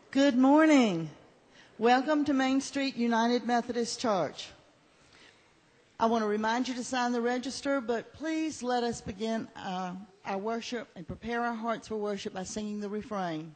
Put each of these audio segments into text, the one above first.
Good morning. Welcome to Main Street United Methodist Church. I want to remind you to sign the register, but please let us begin our worship and prepare our hearts for worship by singing the refrain.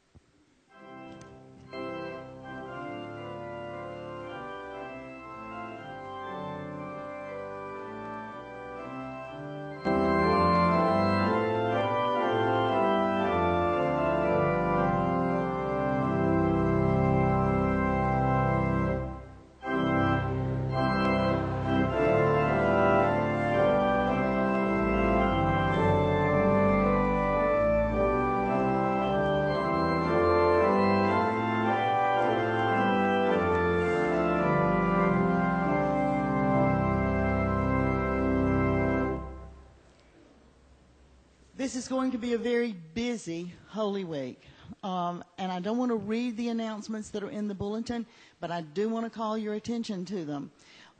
This is going to be a very busy Holy Week, and I don't want to read the announcements that are in the bulletin, but I do want to call your attention to them.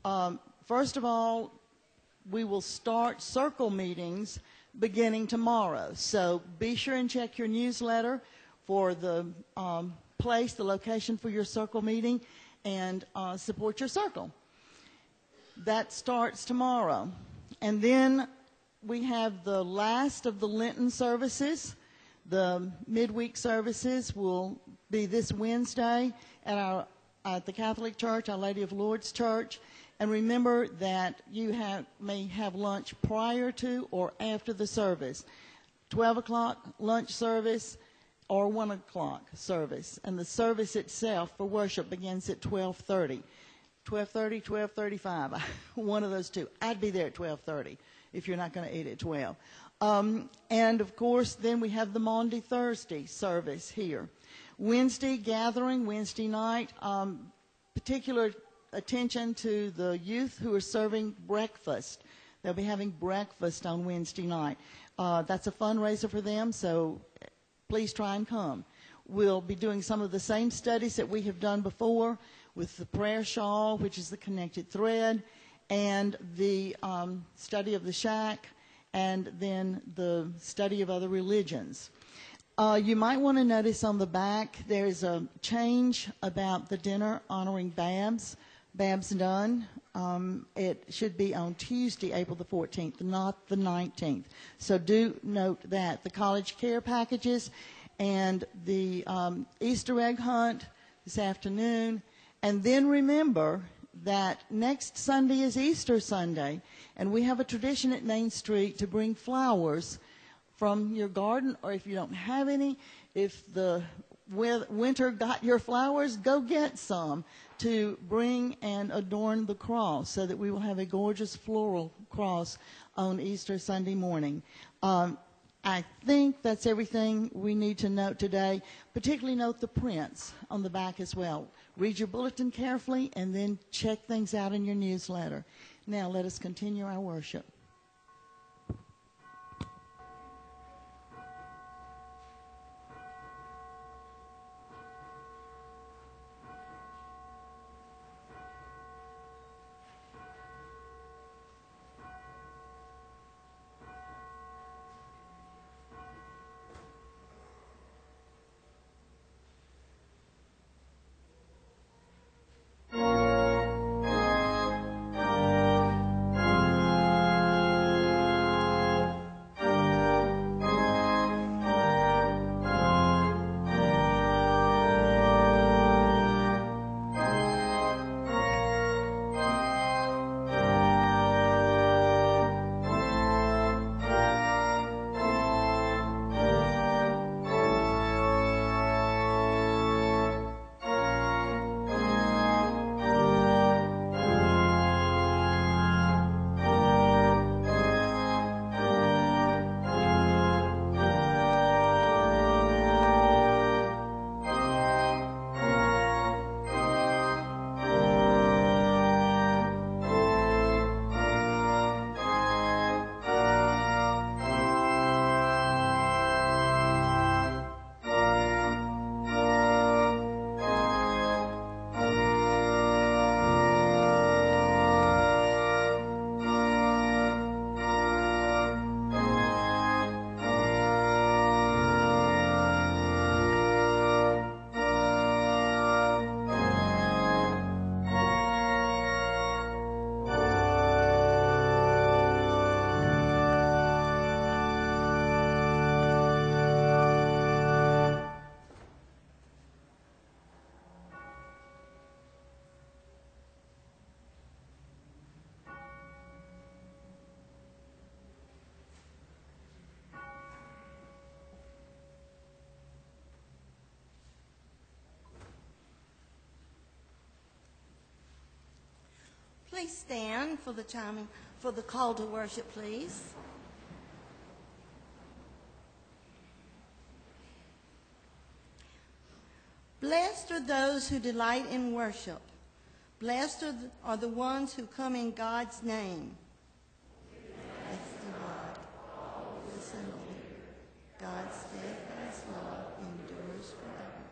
First of all, we will start circle meetings beginning tomorrow, so be sure and check your newsletter for the place, the location for your circle meeting, and support your circle. That starts tomorrow, and then we have the last of the Lenten services. The midweek services will be this Wednesday at the Catholic Church, Our Lady of Lourdes Church. And remember that you may have lunch prior to or after the service. 12 o'clock lunch service or 1 o'clock service. And the service itself for worship begins at 12:30. 12:30, 12:35, one of those two. I'd be there at 12:30. If you're not going to eat at 12. And, of course, then we have the Maundy Thursday service here. Wednesday gathering, Wednesday night, particular attention to the youth who are serving breakfast. They'll be having breakfast on Wednesday night. That's a fundraiser for them, so please try and come. We'll be doing some of the same studies that we have done before with the prayer shawl, which is the connected thread, and the study of the shack, and then the study of other religions. You might want to notice on the back there's a change about the dinner honoring Babs Dunn. It should be on Tuesday, April the 14th, not the 19th. So do note that. The college care packages and the Easter egg hunt this afternoon. And then remember that next Sunday is Easter Sunday, and we have a tradition at Main Street to bring flowers from your garden, or if you don't have any, if the winter got your flowers, go get some to bring and adorn the cross so that we will have a gorgeous floral cross on Easter Sunday morning. I think that's everything we need to note today. Particularly note the prints on the back as well. Read your bulletin carefully and then check things out in your newsletter. Now let us continue our worship. please stand for the chiming, for the call to worship, please? Blessed are those who delight in worship. Blessed are the ones who come in God's name. Bless the Lord. Listen, God's steadfast love endures forever.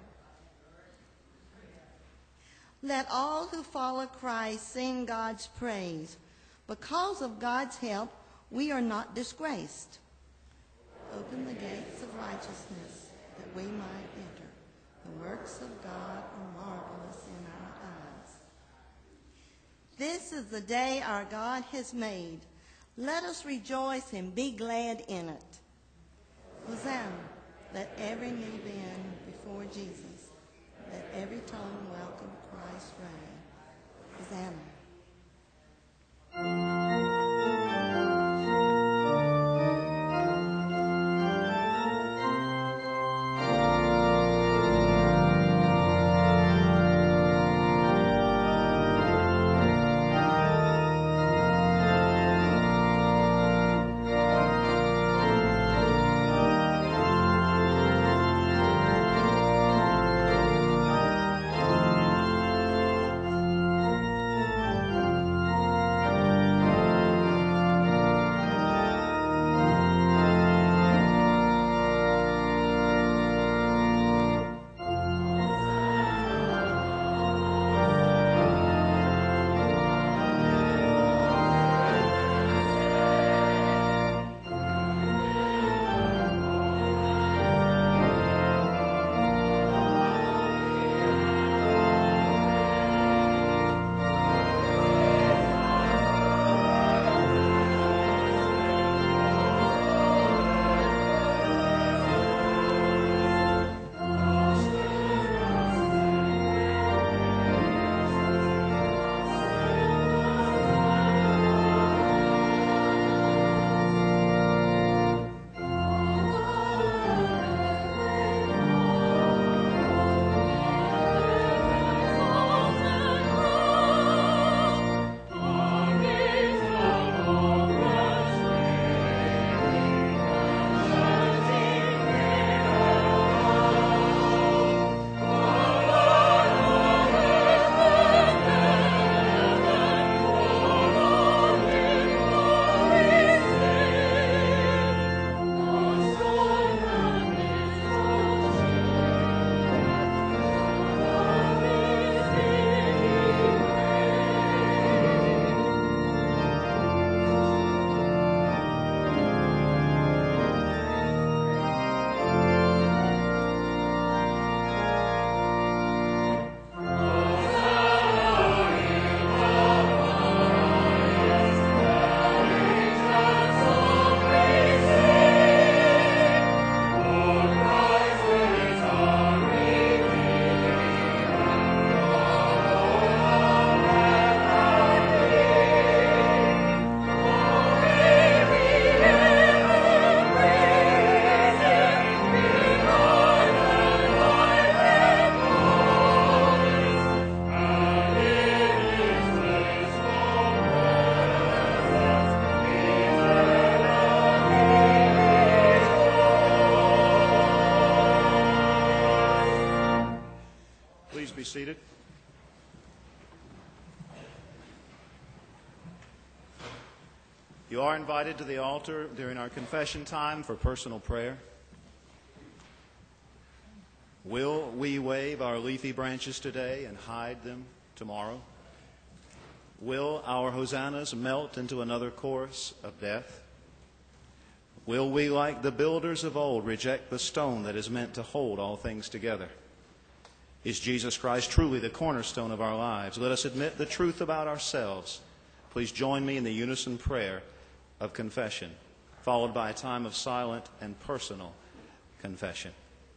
Let all who follow Christ sing God's praise. Because of God's help, we are not disgraced. Open the gates of righteousness that we might enter. The works of God are marvelous in our eyes. This is the day our God has made. Let us rejoice and be glad in it. Hosanna, let every knee bend before Jesus. Let every tongue welcome Christ's reign. Hosanna. Be seated. You are invited to the altar during our confession time for personal prayer. Will we wave our leafy branches today and hide them tomorrow? Will our hosannas melt into another chorus of death? Will we, like the builders of old, reject the stone that is meant to hold all things together? Is Jesus Christ truly the cornerstone of our lives? Let us admit the truth about ourselves. Please join me in the unison prayer of confession, followed by a time of silent and personal confession.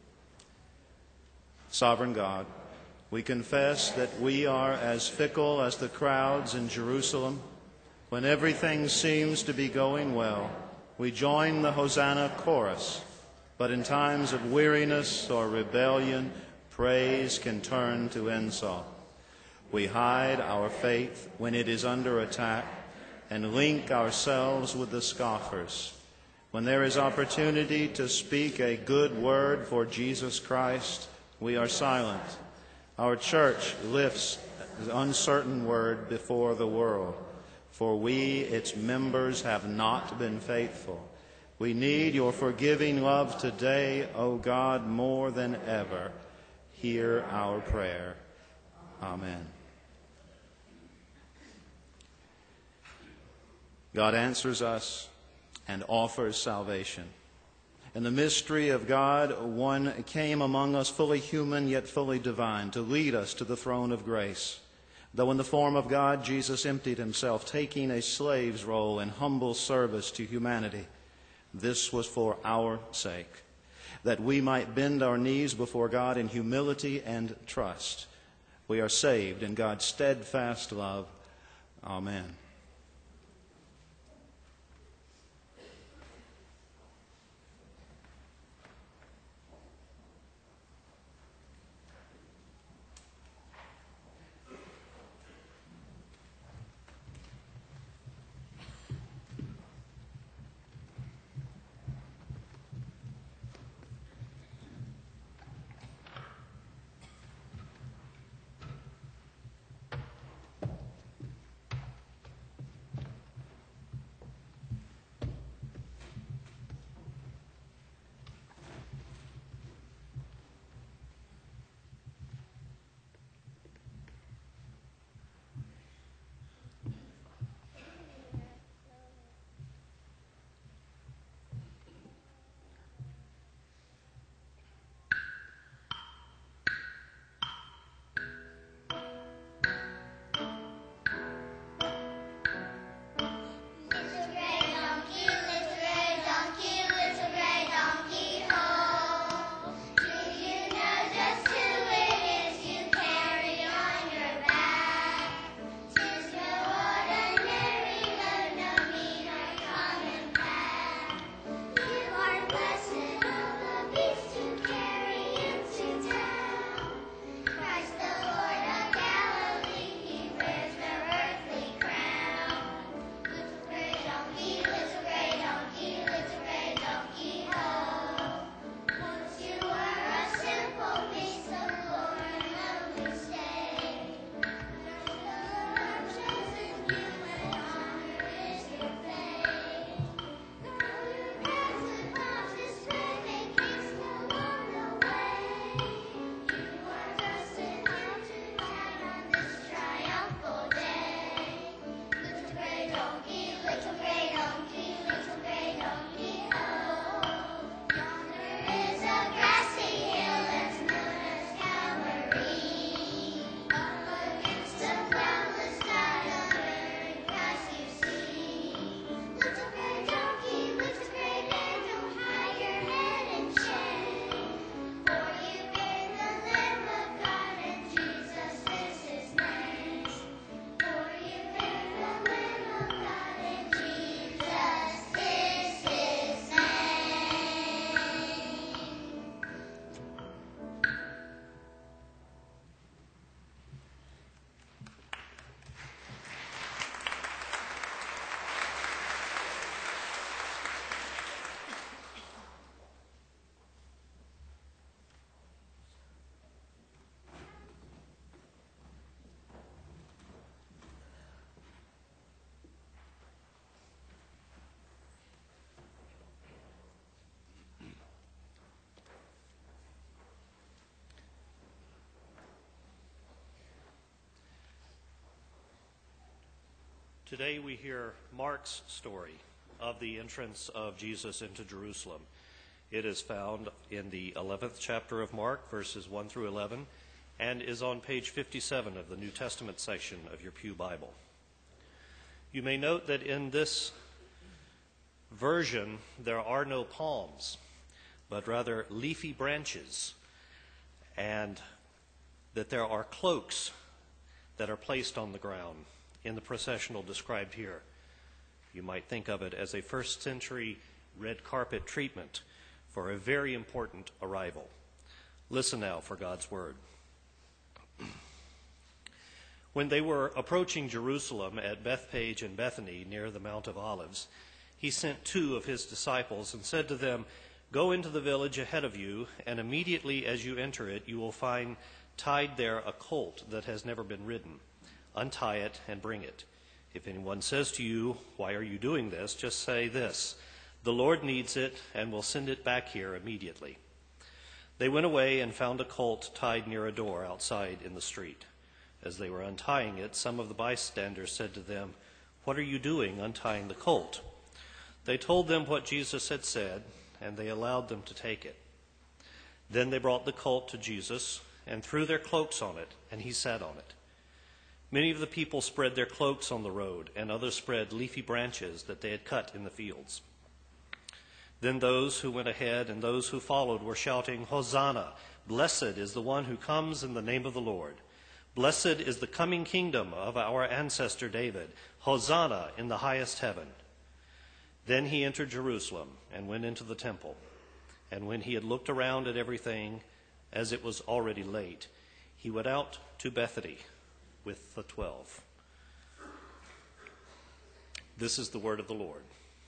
Sovereign God, we confess that we are as fickle as the crowds in Jerusalem. When everything seems to be going well, we join the Hosanna chorus. But in times of weariness or rebellion, praise can turn to insult. We hide our faith when it is under attack and link ourselves with the scoffers. When there is opportunity to speak a good word for Jesus Christ, we are silent. Our church lifts the uncertain word before the world, for we, its members, have not been faithful. We need your forgiving love today, O God, more than ever. Hear our prayer. Amen. God answers us and offers salvation. In the mystery of God, one came among us fully human yet fully divine to lead us to the throne of grace. Though in the form of God, Jesus emptied himself, taking a slave's role in humble service to humanity. This was for our sake, that we might bend our knees before God in humility and trust. We are saved in God's steadfast love. Amen. Today we hear Mark's story of the entrance of Jesus into Jerusalem. It is found in the 11th chapter of Mark, verses 1 through 11, and is on page 57 of the New Testament section of your Pew Bible. You may note that in this version there are no palms, but rather leafy branches, and that there are cloaks that are placed on the ground in the processional described here. You might think of it as a first century red carpet treatment for a very important arrival. Listen now for God's word. When they were approaching Jerusalem at Bethphage and Bethany near the Mount of Olives, he sent 2 of his disciples and said to them, "Go into the village ahead of you, and immediately as you enter it, you will find tied there a colt that has never been ridden. Untie it and bring it. If anyone says to you, 'Why are you doing this?' just say this, 'The Lord needs it, and will send it back here immediately.'" They went away and found a colt tied near a door outside in the street. As they were untying it, some of the bystanders said to them, "What are you doing untying the colt?" They told them what Jesus had said, and they allowed them to take it. Then they brought the colt to Jesus and threw their cloaks on it, and he sat on it. Many of the people spread their cloaks on the road, and others spread leafy branches that they had cut in the fields. Then those who went ahead and those who followed were shouting, "Hosanna! Blessed is the one who comes in the name of the Lord. Blessed is the coming kingdom of our ancestor David. Hosanna in the highest heaven." Then he entered Jerusalem and went into the temple. And when he had looked around at everything, as it was already late, he went out to Bethany with the 12. This is the word of the Lord.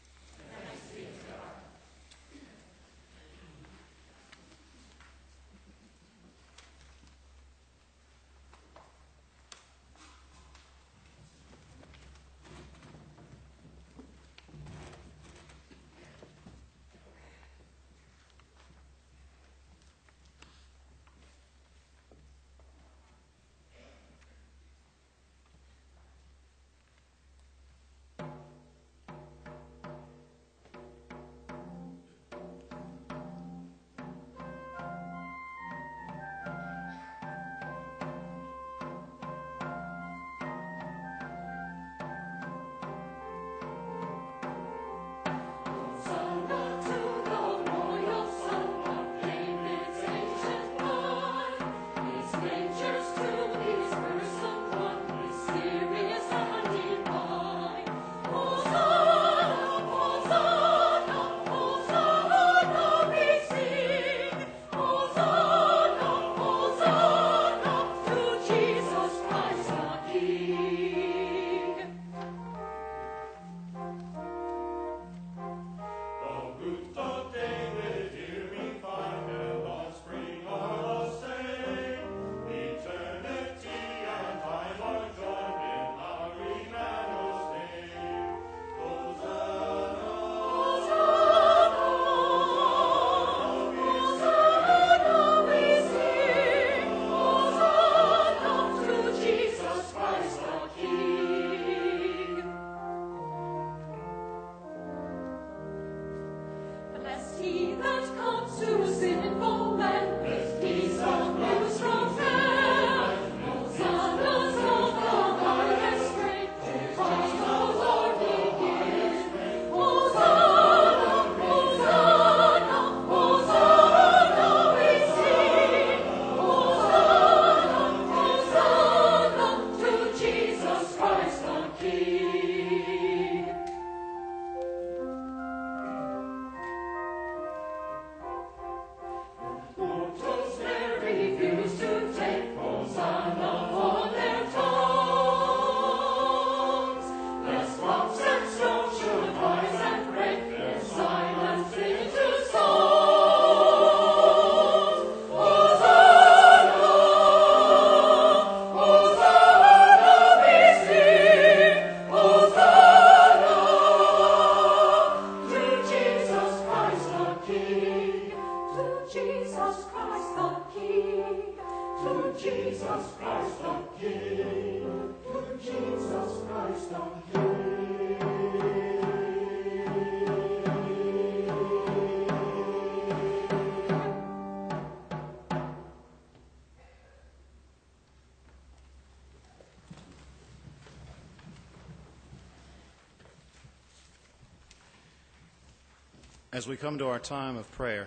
As we come to our time of prayer,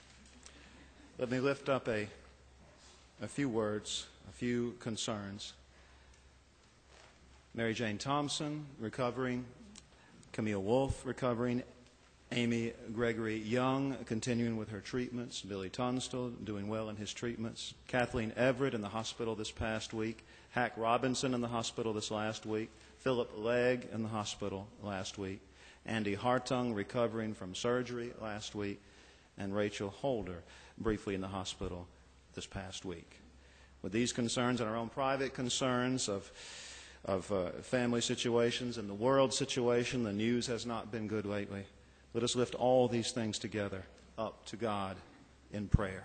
let me lift up a few words, a few concerns. Mary Jane Thompson, recovering. Camille Wolfe, recovering. Amy Gregory Young continuing with her treatments. Billy Tunstall doing well in his treatments. Kathleen Everett in the hospital this past week. Hack Robinson in the hospital this last week. Philip Legg in the hospital last week. Andy Hartung recovering from surgery last week. And Rachel Holder briefly in the hospital this past week. With these concerns and our own private concerns of family situations and the world situation, the news has not been good lately. Let us lift all these things together up to God in prayer.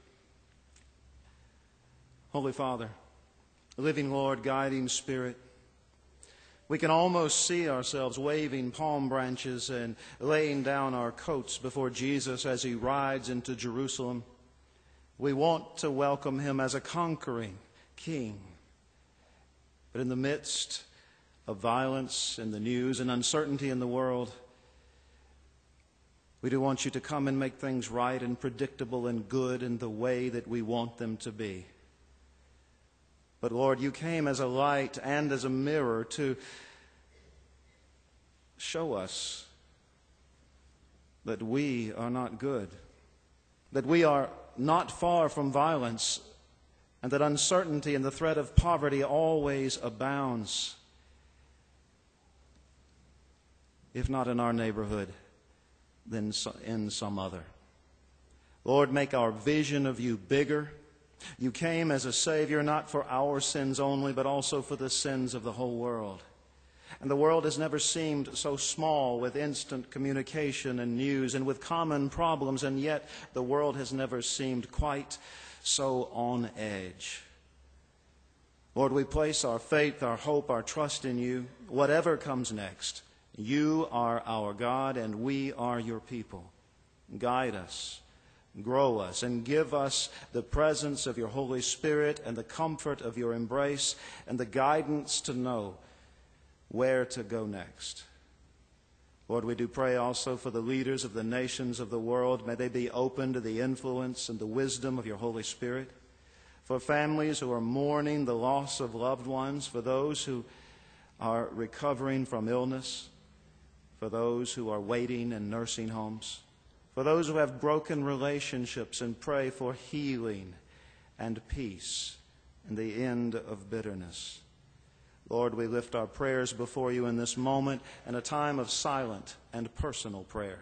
Holy Father, living Lord, guiding Spirit, we can almost see ourselves waving palm branches and laying down our coats before Jesus as he rides into Jerusalem. We want to welcome him as a conquering king. But in the midst of violence in the news and uncertainty in the world, we do want you to come and make things right and predictable and good in the way that we want them to be. But Lord, you came as a light and as a mirror to show us that we are not good, that we are not far from violence, and that uncertainty and the threat of poverty always abounds, if not in our neighborhood, then in some other. Lord, make our vision of you bigger. You came as a Savior not for our sins only, but also for the sins of the whole world. And the world has never seemed so small with instant communication and news and with common problems, and yet the world has never seemed quite so on edge. Lord, we place our faith, our hope, our trust in you. Whatever comes next, you are our God and we are your people. Guide us, grow us, and give us the presence of your Holy Spirit and the comfort of your embrace and the guidance to know where to go next. Lord, we do pray also for the leaders of the nations of the world. May they be open to the influence and the wisdom of your Holy Spirit. For families who are mourning the loss of loved ones, for those who are recovering from illness, for those who are waiting in nursing homes, for those who have broken relationships, and pray for healing and peace and the end of bitterness. Lord, we lift our prayers before you in this moment in a time of silent and personal prayer.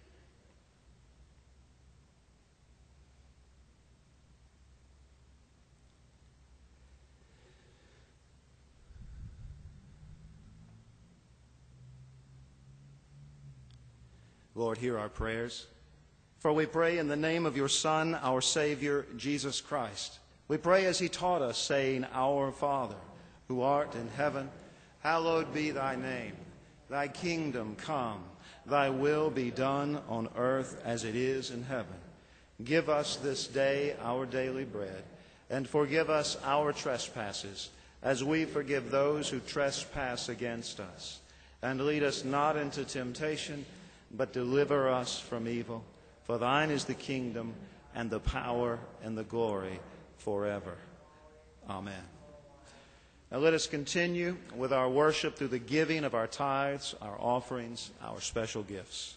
Lord, hear our prayers. For we pray in the name of your Son, our Savior, Jesus Christ. We pray as he taught us, saying, Our Father, who art in heaven, hallowed be thy name. Thy kingdom come, thy will be done on earth as it is in heaven. Give us this day our daily bread, and forgive us our trespasses, as we forgive those who trespass against us. And lead us not into temptation, but deliver us from evil. For thine is the kingdom, and the power, and the glory forever. Amen. Now let us continue with our worship through the giving of our tithes, our offerings, our special gifts.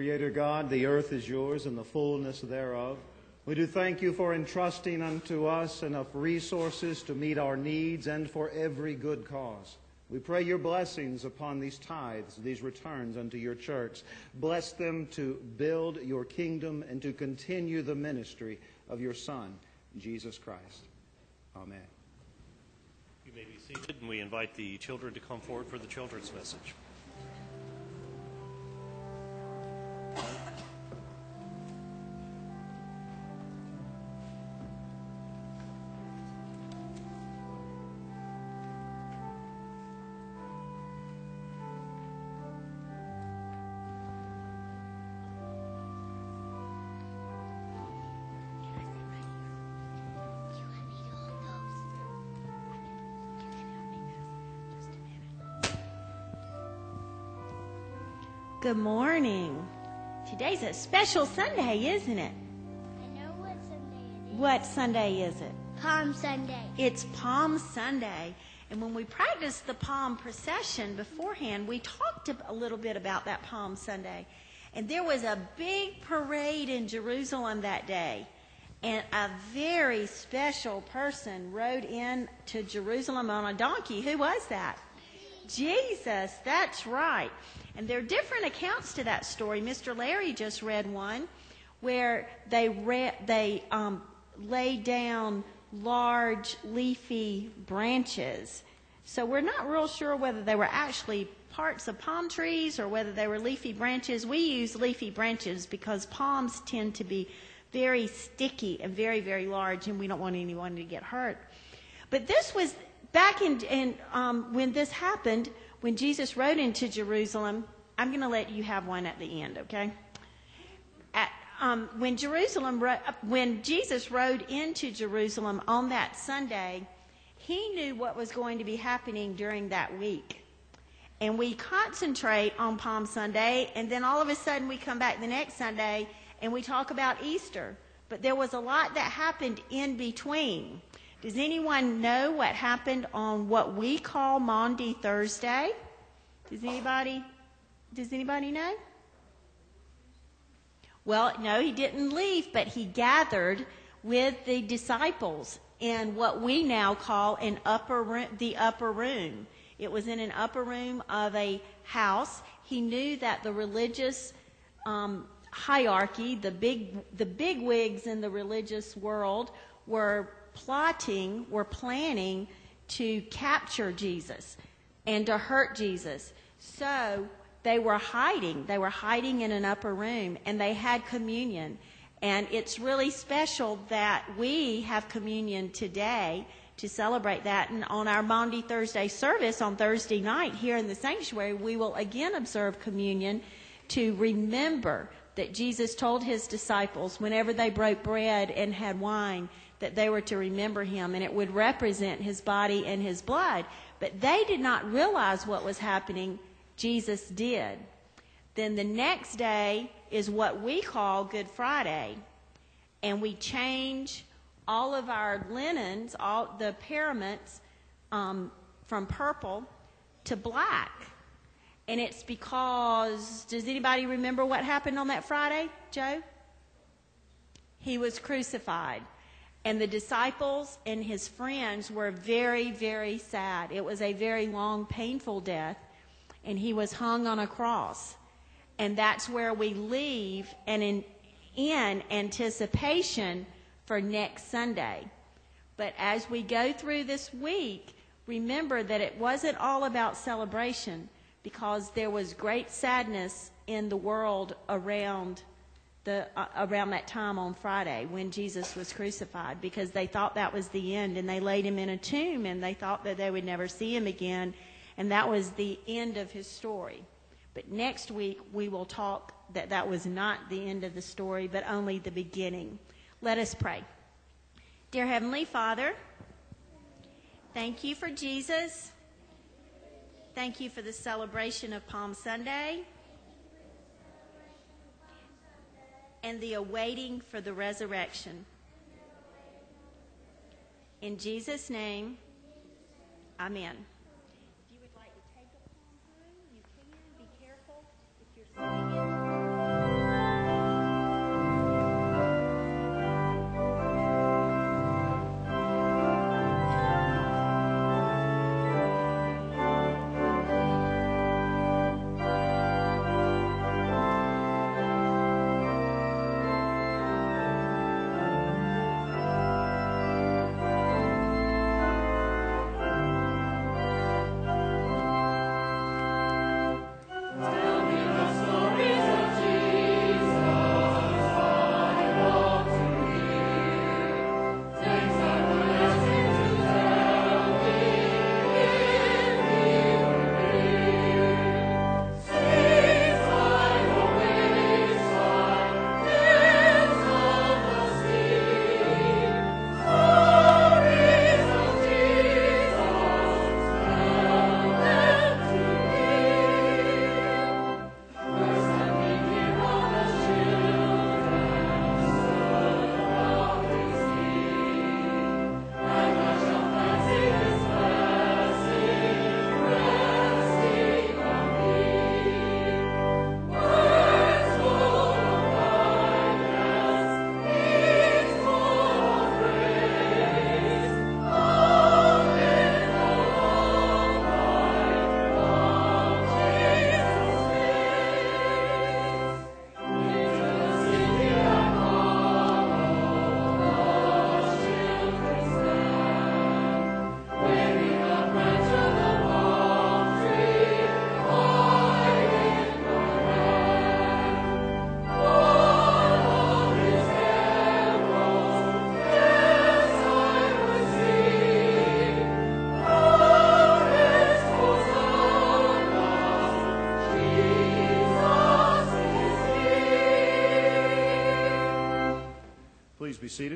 Creator God, the earth is yours and the fullness thereof. We do thank you for entrusting unto us enough resources to meet our needs and for every good cause. We pray your blessings upon these tithes, these returns unto your church. Bless them to build your kingdom and to continue the ministry of your Son, Jesus Christ. Amen. You may be seated, and we invite the children to come forward for the children's message. Good morning. Today's a special Sunday, isn't it? I know what Sunday it is. What Sunday is it? Palm Sunday. It's Palm Sunday. And when we practiced the Palm procession beforehand, we talked a little bit about that Palm Sunday. And there was a big parade in Jerusalem that day. And a very special person rode in to Jerusalem on a donkey. Who was that? Jesus, that's right. And there are different accounts to that story. Mr. Larry just read one where they laid down large leafy branches. So we're not real sure whether they were actually parts of palm trees or whether they were leafy branches. We use leafy branches because palms tend to be very sticky and very, very large, and we don't want anyone to get hurt. But this was back in when this happened, when Jesus rode into Jerusalem. I'm going to let you have one at the end, okay? When Jesus rode into Jerusalem on that Sunday, he knew what was going to be happening during that week. And we concentrate on Palm Sunday, and then all of a sudden we come back the next Sunday and we talk about Easter. But there was a lot that happened in between. Does anyone know what happened on what we call Maundy Thursday? Does anybody know? Well, no, he didn't leave, but he gathered with the disciples in what we now call the upper room. It was in an upper room of a house. He knew that the religious hierarchy, the big wigs in the religious world were planning to capture Jesus and to hurt Jesus. So they were hiding. They were hiding in an upper room, and they had communion. And it's really special that we have communion today to celebrate that. And on our Maundy Thursday service on Thursday night here in the sanctuary, we will again observe communion to remember that Jesus told his disciples whenever they broke bread and had wine that they were to remember him, and it would represent his body and his blood. But they did not realize what was happening. Jesus did. Then the next day is what we call Good Friday, and we change all of our linens, all the paraments, from purple to black. And it's because, does anybody remember what happened on that Friday, Joe? He was crucified. And the disciples and his friends were very, very sad. It was a very long, painful death. And he was hung on a cross. And that's where we leave and in anticipation for next Sunday. But as we go through this week, remember that it wasn't all about celebration, because there was great sadness in the world around that time on Friday when Jesus was crucified, because they thought that was the end, and they laid him in a tomb, and they thought that they would never see him again, and that was the end of his story. But next week we will talk that was not the end of the story, but only the beginning. Let us pray. Dear Heavenly Father, thank you for Jesus. Thank you for the celebration of Palm Sunday and the awaiting for the resurrection. In Jesus' name, amen. If you would like to take a palm home, you can. Be careful if you're sitting in. Please be seated.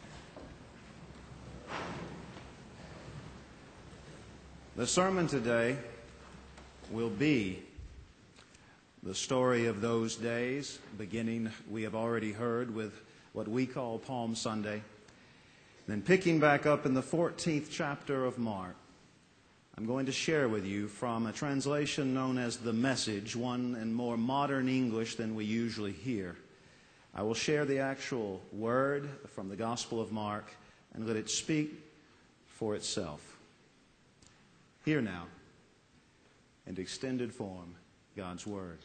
The sermon today will be the story of those days, beginning, we have already heard, with what we call Palm Sunday. Then picking back up in the 14th chapter of Mark, I'm going to share with you from a translation known as The Message, one in more modern English than we usually hear. I will share the actual word from the Gospel of Mark and let it speak for itself. Hear now, in extended form, God's Word.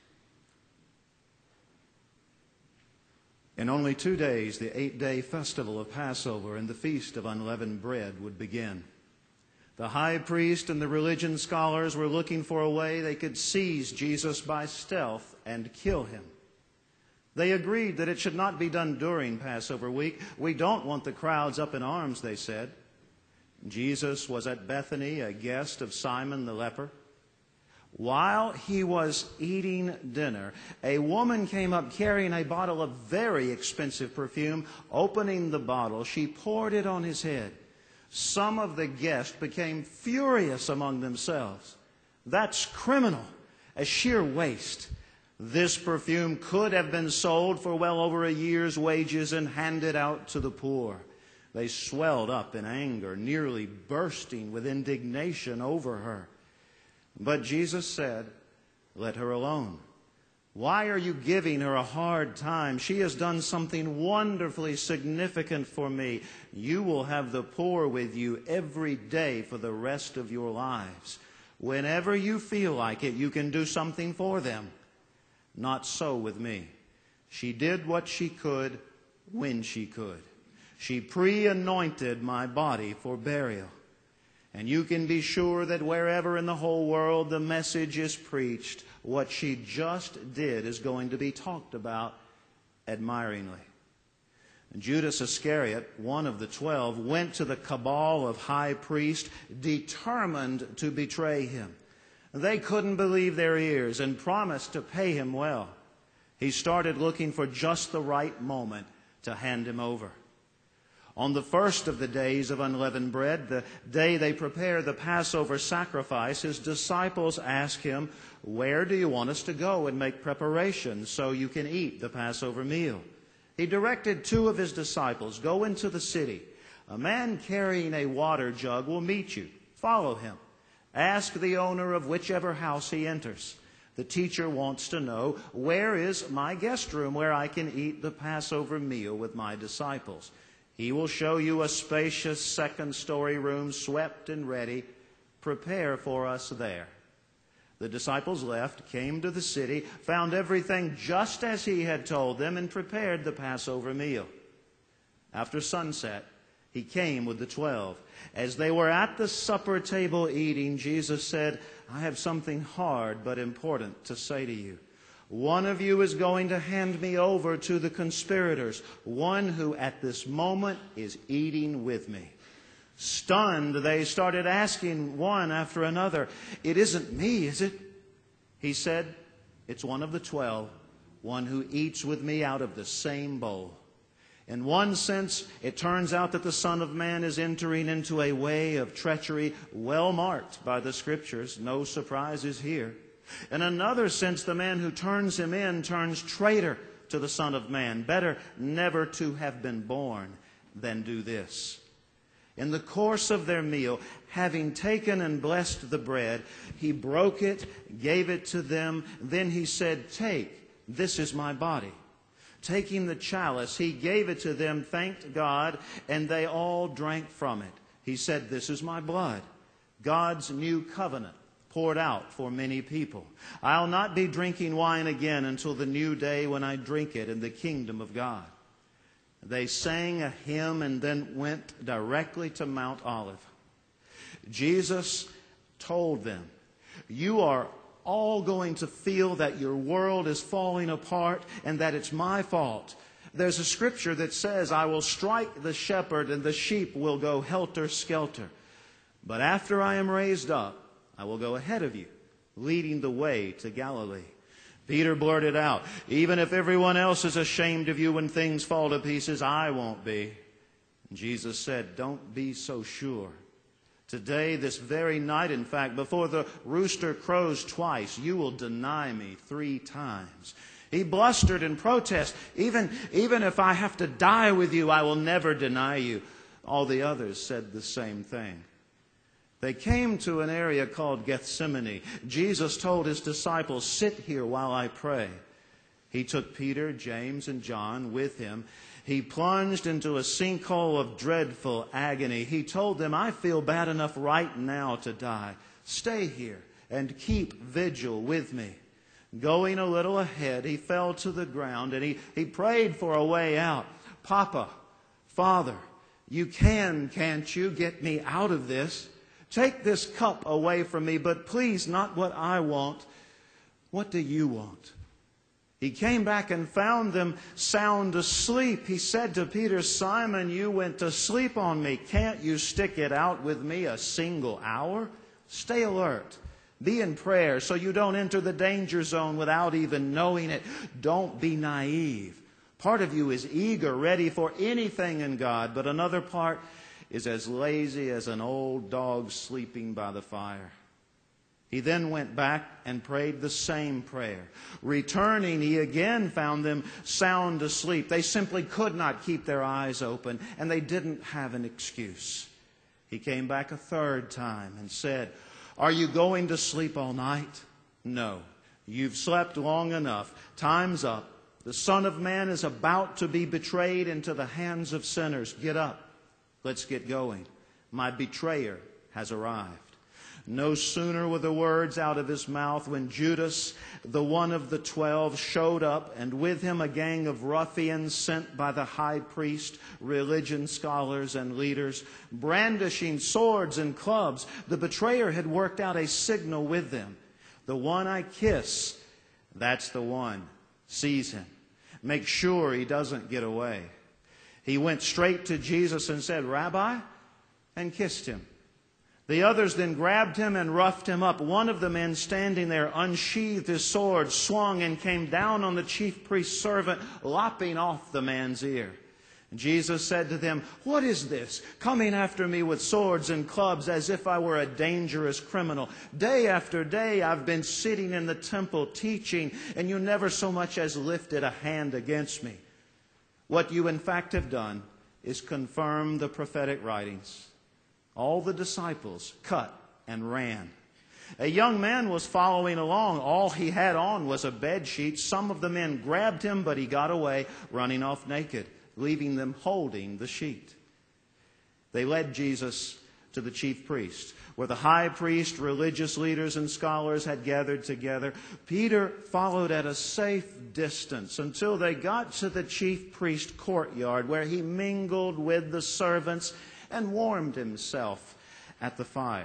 In only 2 days, the 8-day festival of Passover and the Feast of Unleavened Bread would begin. The high priest and the religion scholars were looking for a way they could seize Jesus by stealth and kill him. They agreed that it should not be done during Passover week. We don't want the crowds up in arms, they said. Jesus was at Bethany, a guest of Simon the leper. While he was eating dinner, a woman came up carrying a bottle of very expensive perfume. Opening the bottle, she poured it on his head. Some of the guests became furious among themselves. That's criminal, a sheer waste. This perfume could have been sold for well over a year's wages and handed out to the poor. They swelled up in anger, nearly bursting with indignation over her. But Jesus said, "Let her alone. Why are you giving her a hard time? She has done something wonderfully significant for me. You will have the poor with you every day for the rest of your lives. Whenever you feel like it, you can do something for them. Not so with me. She did what she could when she could. She pre-anointed my body for burial. And you can be sure that wherever in the whole world the message is preached, what she just did is going to be talked about admiringly." And Judas Iscariot, one of the 12, went to the cabal of high priests, determined to betray him. They couldn't believe their ears and promised to pay him well. He started looking for just the right moment to hand him over. On the first of the days of unleavened bread, the day they prepare the Passover sacrifice, his disciples ask him, "Where do you want us to go and make preparations so you can eat the Passover meal?" He directed 2 of his disciples, "Go into the city. A man carrying a water jug will meet you. Follow him. Ask the owner of whichever house he enters. The teacher wants to know, where is my guest room where I can eat the Passover meal with my disciples? He will show you a spacious second-story room, swept and ready. Prepare for us there." The disciples left, came to the city, found everything just as he had told them, and prepared the Passover meal. After sunset, he came with the 12. As they were at the supper table eating, Jesus said, "I have something hard but important to say to you. One of you is going to hand me over to the conspirators, one who at this moment is eating with me." Stunned, they started asking one after another, "It isn't me, is it?" He said, "It's one of the 12, one who eats with me out of the same bowl." In one sense, it turns out that the Son of Man is entering into a way of treachery well marked by the Scriptures. No surprises here. In another sense, the man who turns him in turns traitor to the Son of Man. Better never to have been born than do this. In the course of their meal, having taken and blessed the bread, he broke it, gave it to them. Then he said, "Take, this is my body." Taking the chalice, he gave it to them, thanked God, and they all drank from it. He said, "This is my blood, God's new covenant, poured out for many people. I'll not be drinking wine again until the new day when I drink it in the kingdom of God." They sang a hymn and then went directly to Mount Olive. Jesus told them, "You are all going to feel that your world is falling apart and that it's my fault. There's a scripture that says, 'I will strike the shepherd and the sheep will go helter-skelter.' But after I am raised up, I will go ahead of you, leading the way to Galilee." Peter blurted out, "Even if everyone else is ashamed of you when things fall to pieces, I won't be." And Jesus said, "Don't be so sure. Today, this very night, in fact, before the rooster crows twice, you will deny me 3 times. He blustered in protest. Even if I have to die with you, I will never deny you. All the others said the same thing. They came to an area called Gethsemane. Jesus told his disciples, "Sit here while I pray." He took Peter, James, and John with him. He plunged into a sinkhole of dreadful agony. He told them, "I feel bad enough right now to die. Stay here and keep vigil with me." Going a little ahead, he fell to the ground and he prayed for a way out. "Papa, Father, you can't you, get me out of this? Take this cup away from me, but please not what I want. What do you want?" He came back and found them sound asleep. He said to Peter, "Simon, you went to sleep on me. Can't you stick it out with me a single hour? Stay alert. Be in prayer so you don't enter the danger zone without even knowing it. Don't be naive. Part of you is eager, ready for anything in God, but another part is as lazy as an old dog sleeping by the fire." He then went back and prayed the same prayer. Returning, he again found them sound asleep. They simply could not keep their eyes open, and they didn't have an excuse. He came back a 3rd time and said, "Are you going to sleep all night? No. You've slept long enough. Time's up. The Son of Man is about to be betrayed into the hands of sinners. Get up. Let's get going. My betrayer has arrived." No sooner were the words out of his mouth when Judas, the one of the 12, showed up, and with him a gang of ruffians sent by the high priest, religion scholars, and leaders, brandishing swords and clubs. The betrayer had worked out a signal with them. "The one I kiss, that's the one. Seize him. Make sure he doesn't get away." He went straight to Jesus and said, "Rabbi," and kissed him. The others then grabbed him and roughed him up. One of the men standing there unsheathed his sword, swung, and came down on the chief priest's servant, lopping off the man's ear. Jesus said to them, "What is this, coming after me with swords and clubs as if I were a dangerous criminal? Day after day I've been sitting in the temple teaching, and you never so much as lifted a hand against me. What you in fact have done is confirm the prophetic writings." All the disciples cut and ran. A young man was following along. All he had on was a bed sheet. Some of the men grabbed him, but he got away, running off naked, leaving them holding the sheet. They led Jesus to the chief priest, where the high priest, religious leaders, and scholars had gathered together. Peter followed at a safe distance until they got to the chief priest courtyard, where he mingled with the servants and warmed himself at the fire.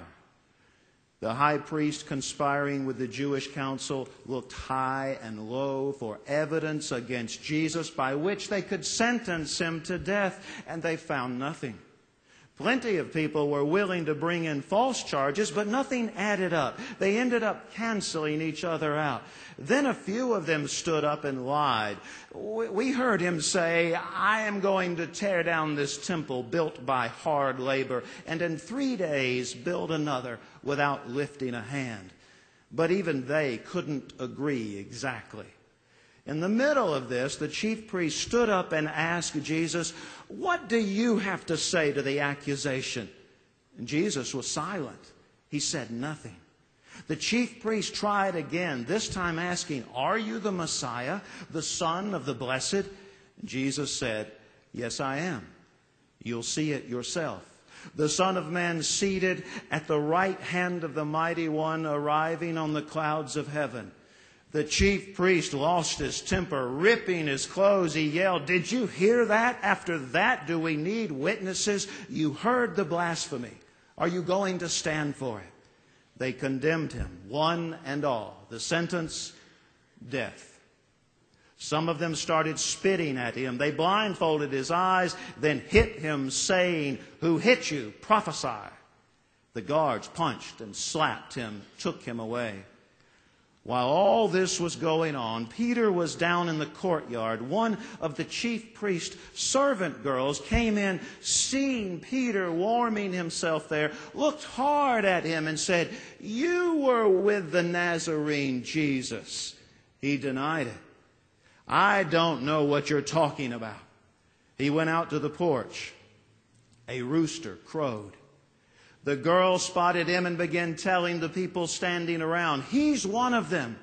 The high priest, conspiring with the Jewish council, looked high and low for evidence against Jesus by which they could sentence him to death, and they found nothing. Plenty of people were willing to bring in false charges, but nothing added up. They ended up canceling each other out. Then a few of them stood up and lied. We heard him say, "I am going to tear down this temple built by hard labor, and in 3 days build another without lifting a hand." But even they couldn't agree exactly. In the middle of this, the chief priest stood up and asked Jesus, "What do you have to say to the accusation?" And Jesus was silent. He said nothing. The chief priest tried again, this time asking, "Are you the Messiah, the Son of the Blessed?" Jesus said, "Yes, I am. You'll see it yourself. The Son of Man seated at the right hand of the Mighty One, arriving on the clouds of heaven." The chief priest lost his temper, ripping his clothes. He yelled, "Did you hear that? After that, do we need witnesses? You heard the blasphemy. Are you going to stand for it?" They condemned him, one and all. The sentence, death. Some of them started spitting at him. They blindfolded his eyes, then hit him, saying, "Who hit you? Prophesy." The guards punched and slapped him, took him away. While all this was going on, Peter was down in the courtyard. One of the chief priest's servant girls came in, seeing Peter warming himself there, looked hard at him and said, "You were with the Nazarene Jesus." He denied it. "I don't know what you're talking about." He went out to the porch. A rooster crowed. The girl spotted him and began telling the people standing around, "He's one of them."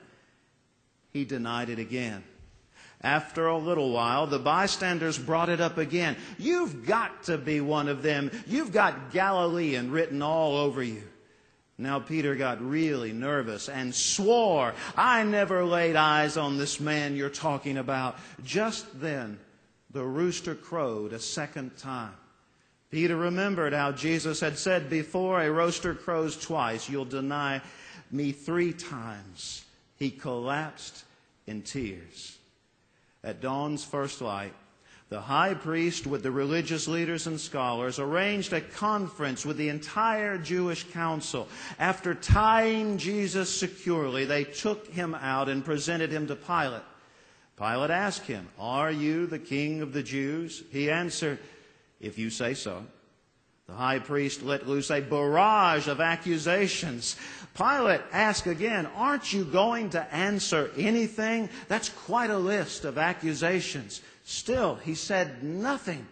He denied it again. After a little while, the bystanders brought it up again. "You've got to be one of them. You've got Galilean written all over you." Now Peter got really nervous and swore, "I never laid eyes on this man you're talking about." Just then, the rooster crowed a second time. Peter remembered how Jesus had said, "Before a rooster crows twice, you'll deny me 3 times." He collapsed in tears. At dawn's first light, the high priest with the religious leaders and scholars arranged a conference with the entire Jewish council. After tying Jesus securely, they took him out and presented him to Pilate. Pilate asked him, "Are you the king of the Jews?" He answered, "If you say so." The high priest let loose a barrage of accusations. Pilate asked again, "Aren't you going to answer anything?" That's quite a list of accusations. Still, he said nothing.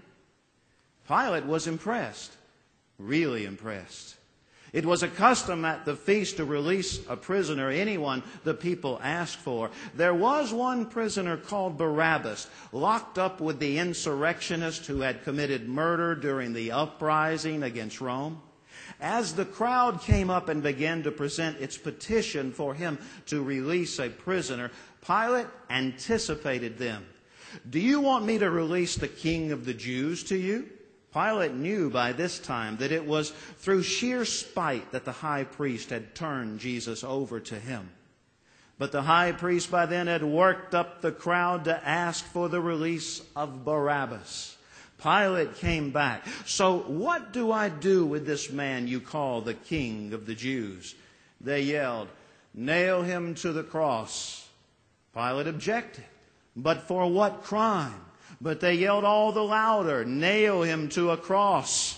Pilate was impressed, really impressed. It was a custom at the feast to release a prisoner, anyone the people asked for. There was one prisoner called Barabbas, locked up with the insurrectionist who had committed murder during the uprising against Rome. As the crowd came up and began to present its petition for him to release a prisoner, Pilate anticipated them. "Do you want me to release the King of the Jews to you?" Pilate knew by this time that it was through sheer spite that the high priest had turned Jesus over to him. But the high priest by then had worked up the crowd to ask for the release of Barabbas. Pilate came back. "So what do I do with this man you call the King of the Jews?" They yelled, "Nail him to the cross." Pilate objected. "But for what crime?" But they yelled all the louder, "Nail him to a cross."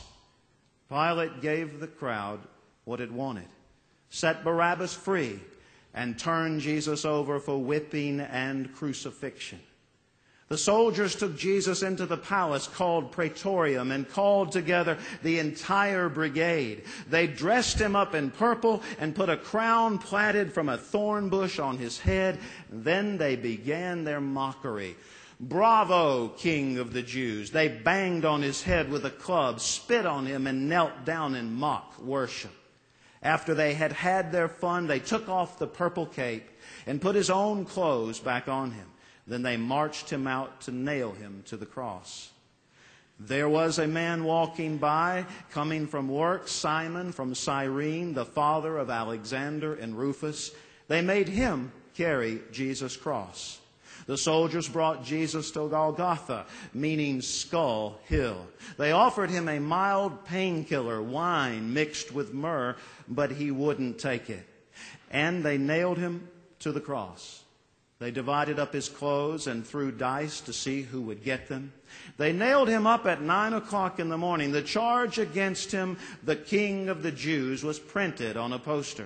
Pilate gave the crowd what it wanted, set Barabbas free, and turned Jesus over for whipping and crucifixion. The soldiers took Jesus into the palace called Praetorium and called together the entire brigade. They dressed him up in purple and put a crown plaited from a thorn bush on his head. Then they began their mockery. "Bravo, King of the Jews." They banged on his head with a club, spit on him, and knelt down in mock worship. After they had had their fun, they took off the purple cape and put his own clothes back on him. Then they marched him out to nail him to the cross. There was a man walking by, coming from work, Simon from Cyrene, the father of Alexander and Rufus. They made him carry Jesus' cross. The soldiers brought Jesus to Golgotha, meaning Skull Hill. They offered him a mild painkiller, wine mixed with myrrh, but he wouldn't take it. And they nailed him to the cross. They divided up his clothes and threw dice to see who would get them. They nailed him up at 9 o'clock in the morning. The charge against him, the King of the Jews, was printed on a poster.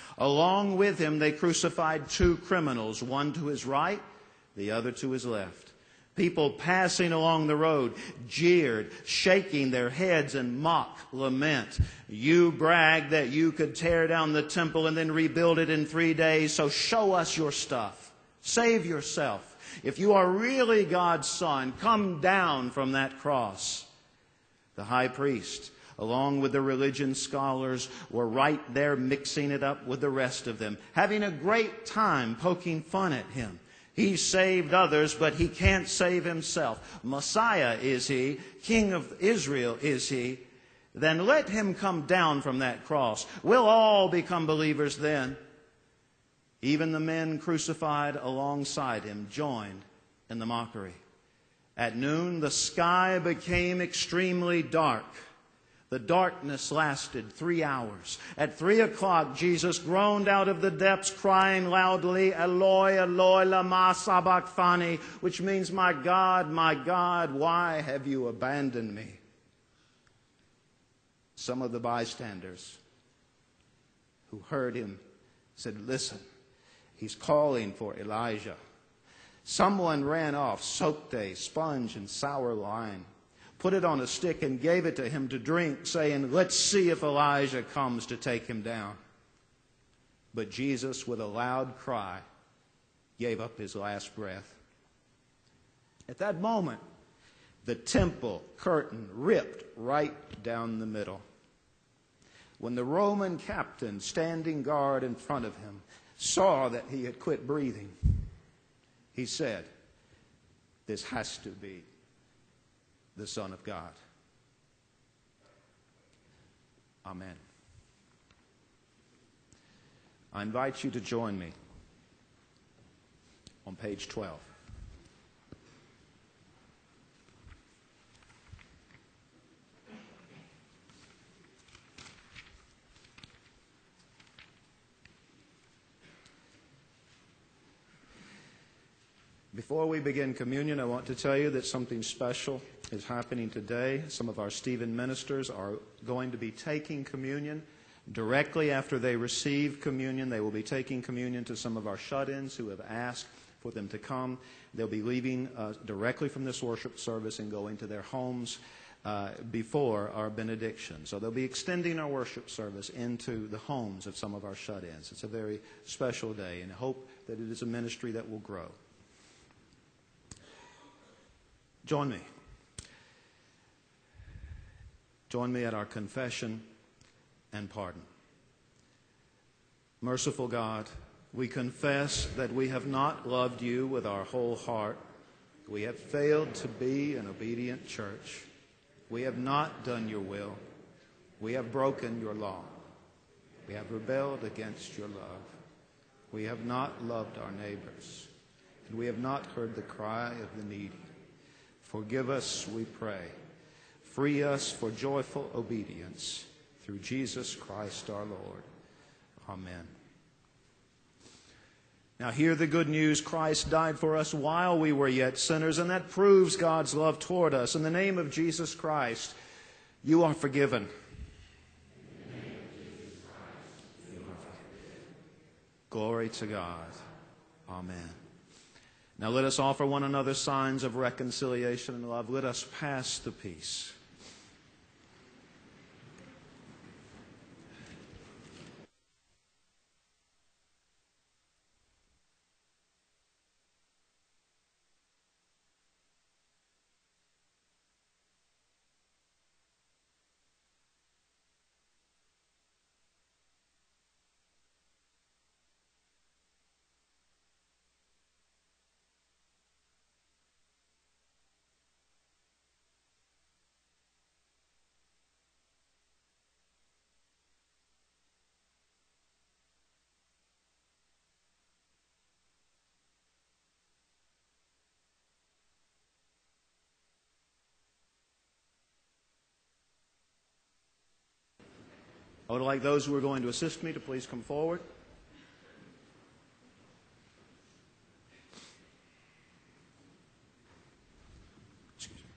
Along with him, they crucified 2 criminals, one to his right, the other to his left. People passing along the road jeered, shaking their heads in mock lament. "You bragged that you could tear down the temple and then rebuild it in 3 days, so show us your stuff. Save yourself. If you are really God's son, come down from that cross." The high priest, along with the religion scholars, were right there mixing it up with the rest of them, having a great time poking fun at him. He saved others, but he can't save himself. Messiah is he, King of Israel is he. Then let him come down from that cross. We'll all become believers then. Even the men crucified alongside him joined in the mockery. At noon, the sky became extremely dark. The darkness lasted 3 hours. At 3 o'clock, Jesus groaned out of the depths, crying loudly, Eloi, Eloi, lama sabachthani, which means, my God, why have you abandoned me? Some of the bystanders who heard him said, listen, he's calling for Elijah. Someone ran off, soaked a sponge in sour wine, put it on a stick and gave it to him to drink, saying, let's see if Elijah comes to take him down. But Jesus, with a loud cry, gave up his last breath. At that moment, the temple curtain ripped right down the middle. When the Roman captain, standing guard in front of him, saw that he had quit breathing, he said, this has to be the Son of God. Amen. I invite you to join me on page 12. Before we begin communion, I want to tell you that something special is happening today. Some of our Stephen ministers are going to be taking communion. Directly after they receive communion, they will be taking communion to some of our shut-ins who have asked for them to come. They'll be leaving directly from this worship service and going to their homes before our benediction. So they'll be extending our worship service into the homes of some of our shut-ins. It's a very special day, and I hope that it is a ministry that will grow. Join me. Join me at our confession and pardon. Merciful God, we confess that we have not loved you with our whole heart. We have failed to be an obedient church. We have not done your will. We have broken your law. We have rebelled against your love. We have not loved our neighbors. And we have not heard the cry of the needy. Forgive us, we pray. Free us for joyful obedience through Jesus Christ our Lord. Amen. Now hear the good news. Christ died for us while we were yet sinners, and that proves God's love toward us. In the name of Jesus Christ, you are forgiven. Glory to God. Amen. Now let us offer one another signs of reconciliation and love. Let us pass the peace. I would like those who are going to assist me to please come forward. Excuse me.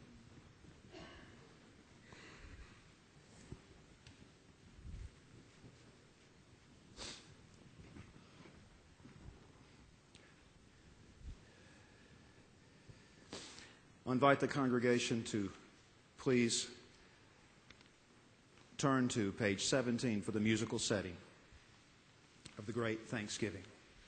I'll invite the congregation to please turn to page 17 for the musical setting of the Great Thanksgiving.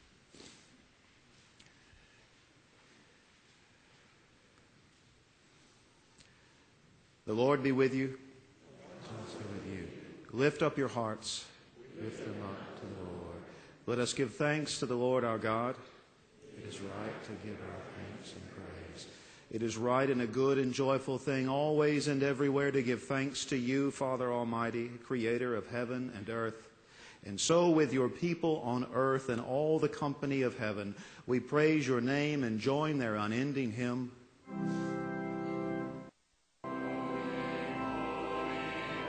The Lord be with you. Also with you. Lift up your hearts. Lift them up to the Lord. Let us give thanks to the Lord our God. It is right to give our thanks and praise. It is right and a good and joyful thing always and everywhere to give thanks to you, Father Almighty, Creator of heaven and earth. And so with your people on earth and all the company of heaven, we praise your name and join their unending hymn.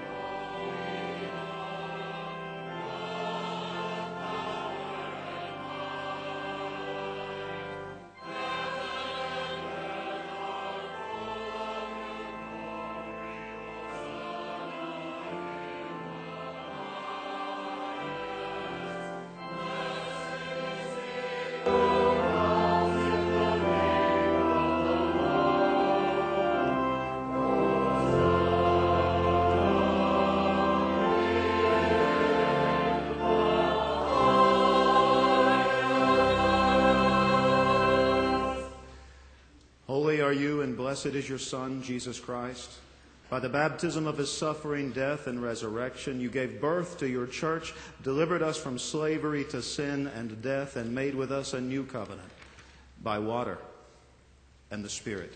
you, and blessed is your Son, Jesus Christ. By the baptism of his suffering, death, and resurrection, you gave birth to your church, delivered us from slavery to sin and death, and made with us a new covenant by water and the Spirit.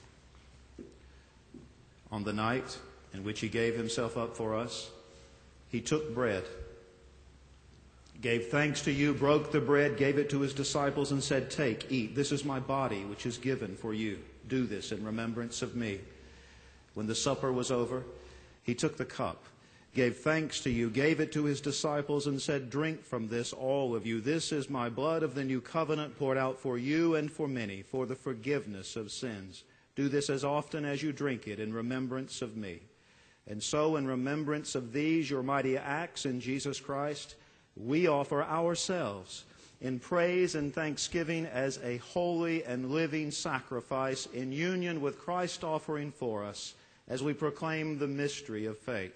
On the night in which he gave himself up for us, he took bread, gave thanks to you, broke the bread, gave it to his disciples, and said, "Take, eat. This is my body, which is given for you. Do this in remembrance of me." When the supper was over, he took the cup, gave thanks to you, gave it to his disciples, and said, "Drink from this, all of you. This is my blood of the new covenant, poured out for you and for many, for the forgiveness of sins. Do this as often as you drink it in remembrance of me." And so, in remembrance of these, your mighty acts in Jesus Christ, we offer ourselves in praise and thanksgiving as a holy and living sacrifice in union with Christ's offering for us, as we proclaim the mystery of faith.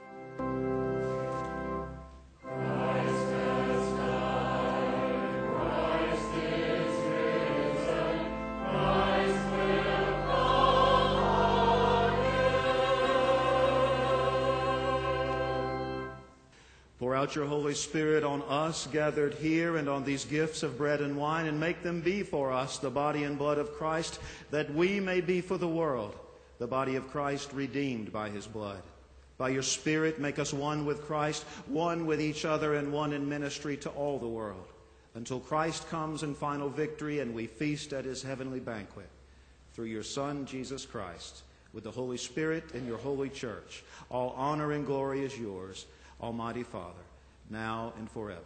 Pour out your Holy Spirit on us gathered here and on these gifts of bread and wine, and make them be for us the body and blood of Christ, that we may be for the world the body of Christ redeemed by his blood. By your Spirit, make us one with Christ, one with each other, and one in ministry to all the world, until Christ comes in final victory and we feast at his heavenly banquet. Through your Son, Jesus Christ, with the Holy Spirit in your holy church, all honor and glory is yours, Almighty Father, now and forever.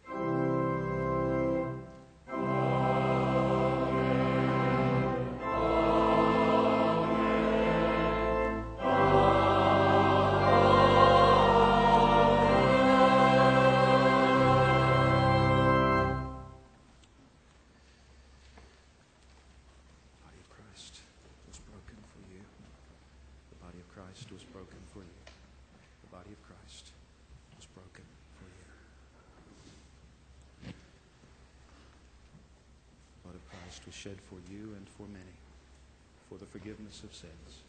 Was shed for you and for many, for the forgiveness of sins.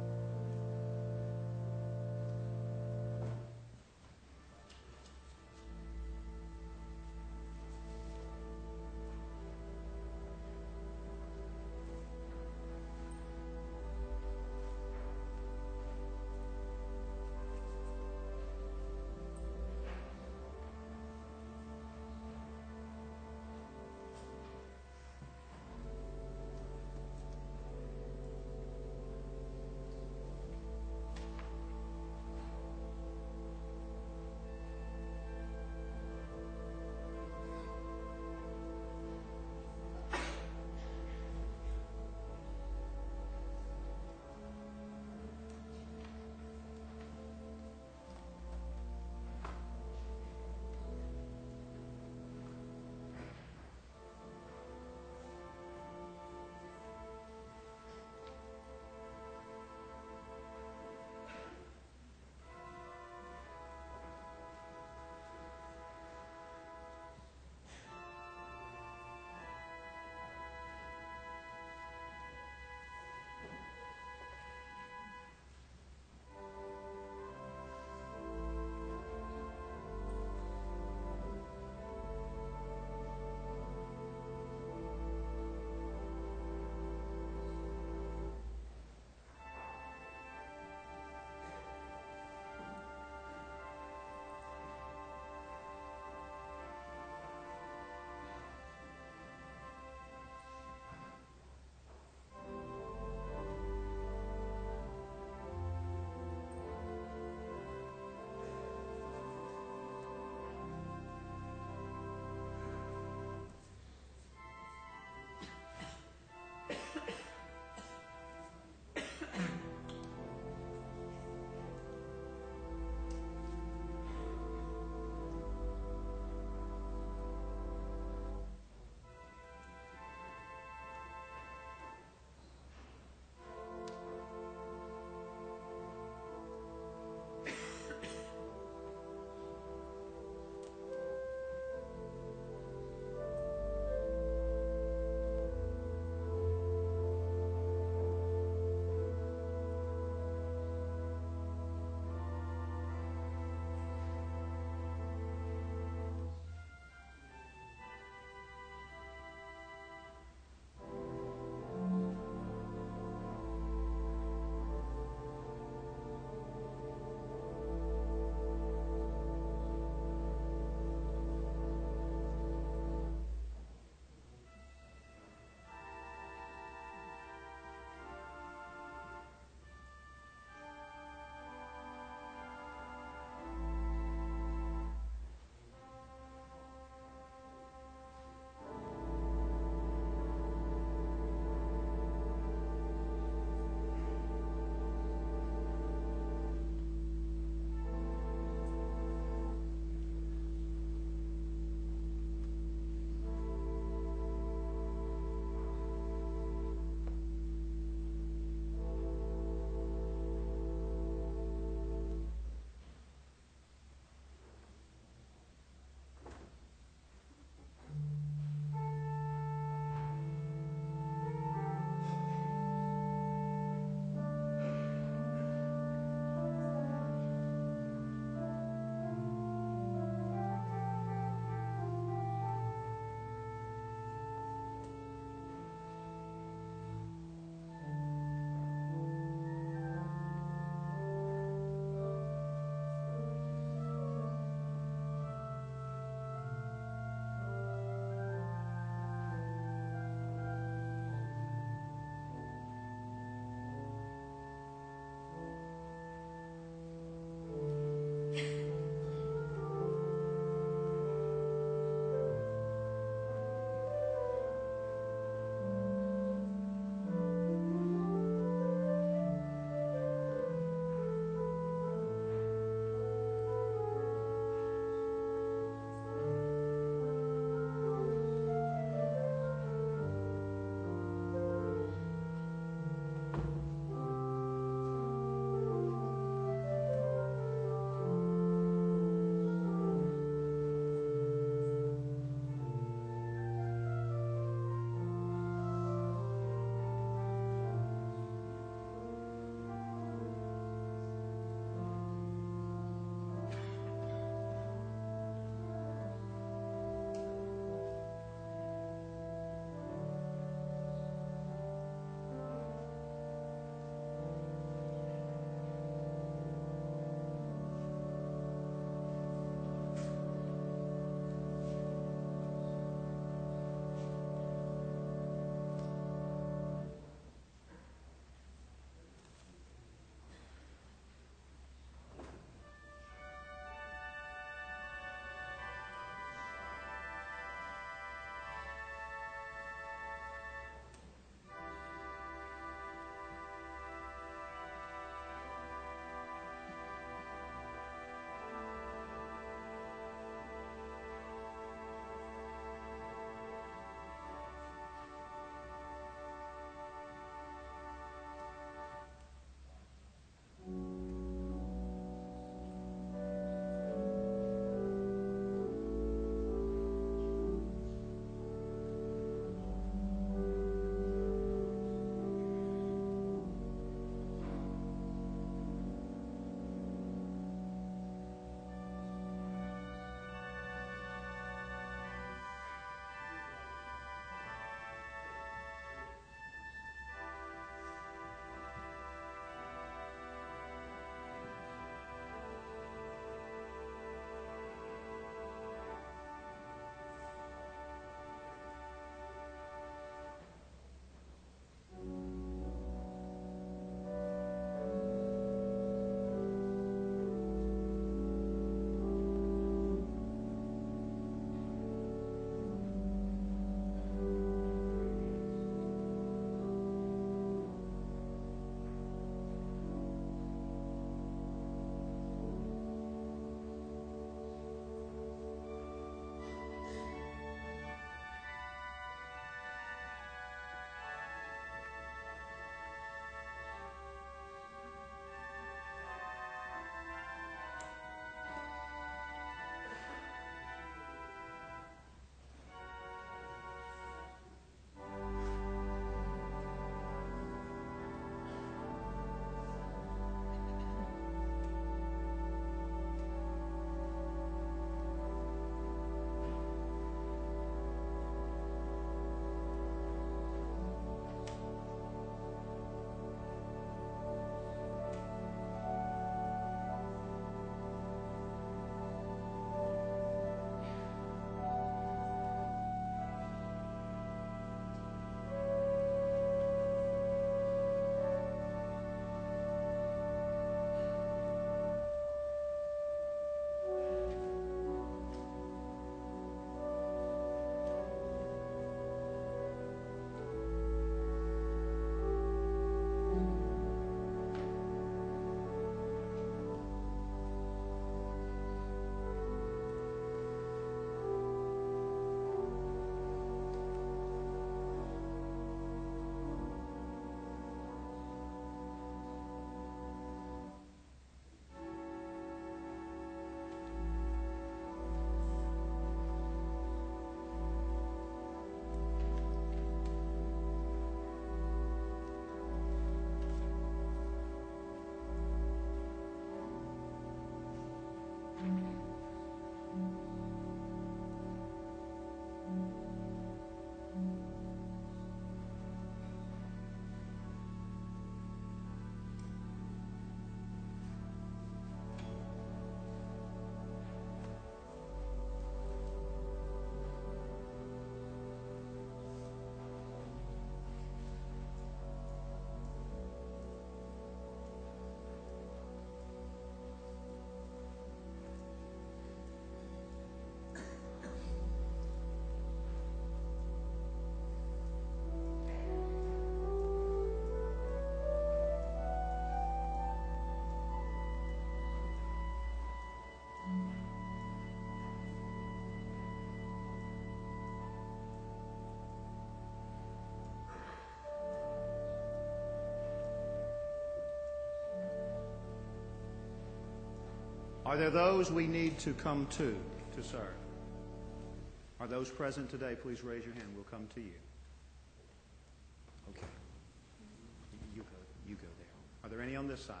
Are there those we need to come to serve? Are those present today? Please raise your hand. We'll come to you. Okay. You go there. Are there any on this side?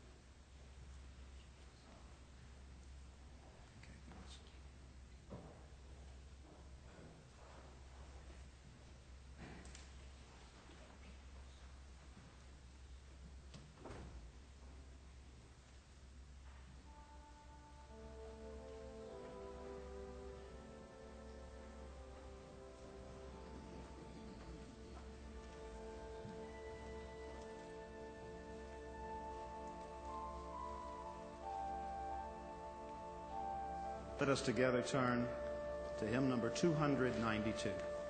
Let us together turn to hymn number 292.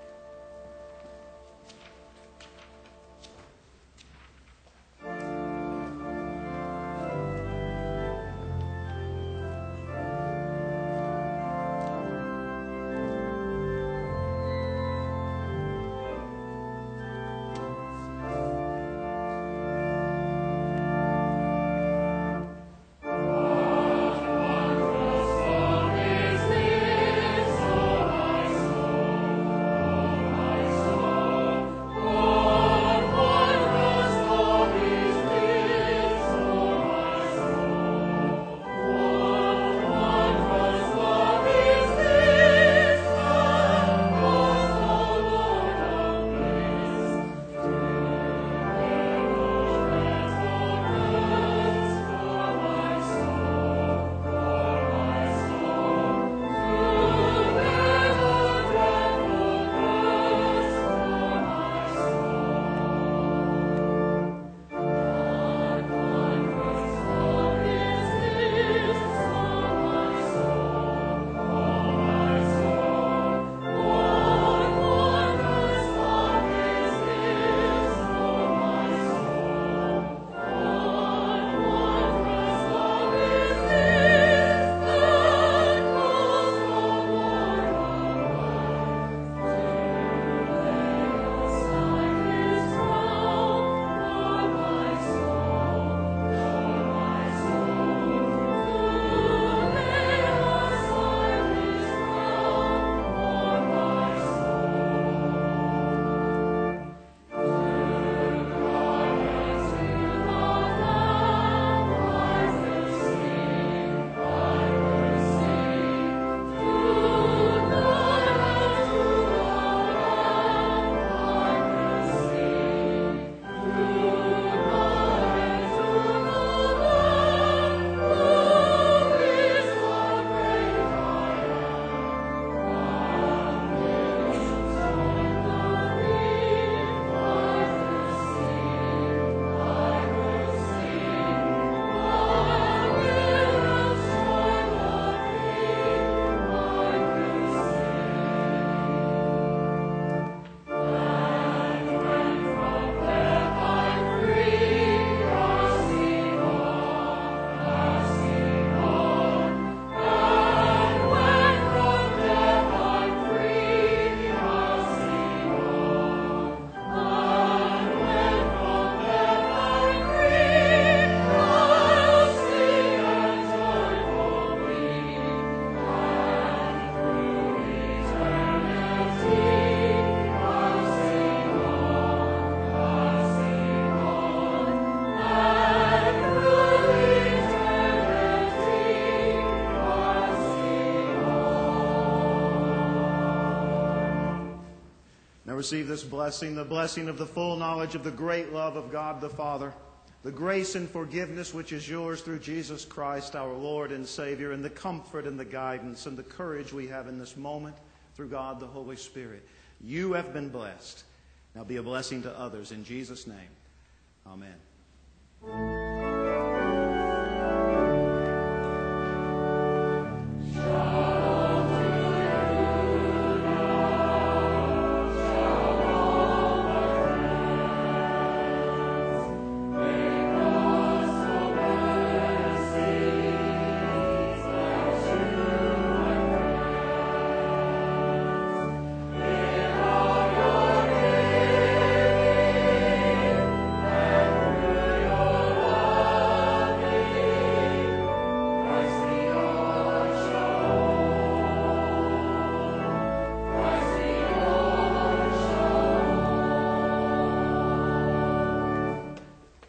Receive this blessing, the blessing of the full knowledge of the great love of God the Father, the grace and forgiveness which is yours through Jesus Christ, our Lord and Savior, and the comfort and the guidance and the courage we have in this moment through God the Holy Spirit. You have been blessed. Now be a blessing to others in Jesus' name. Amen.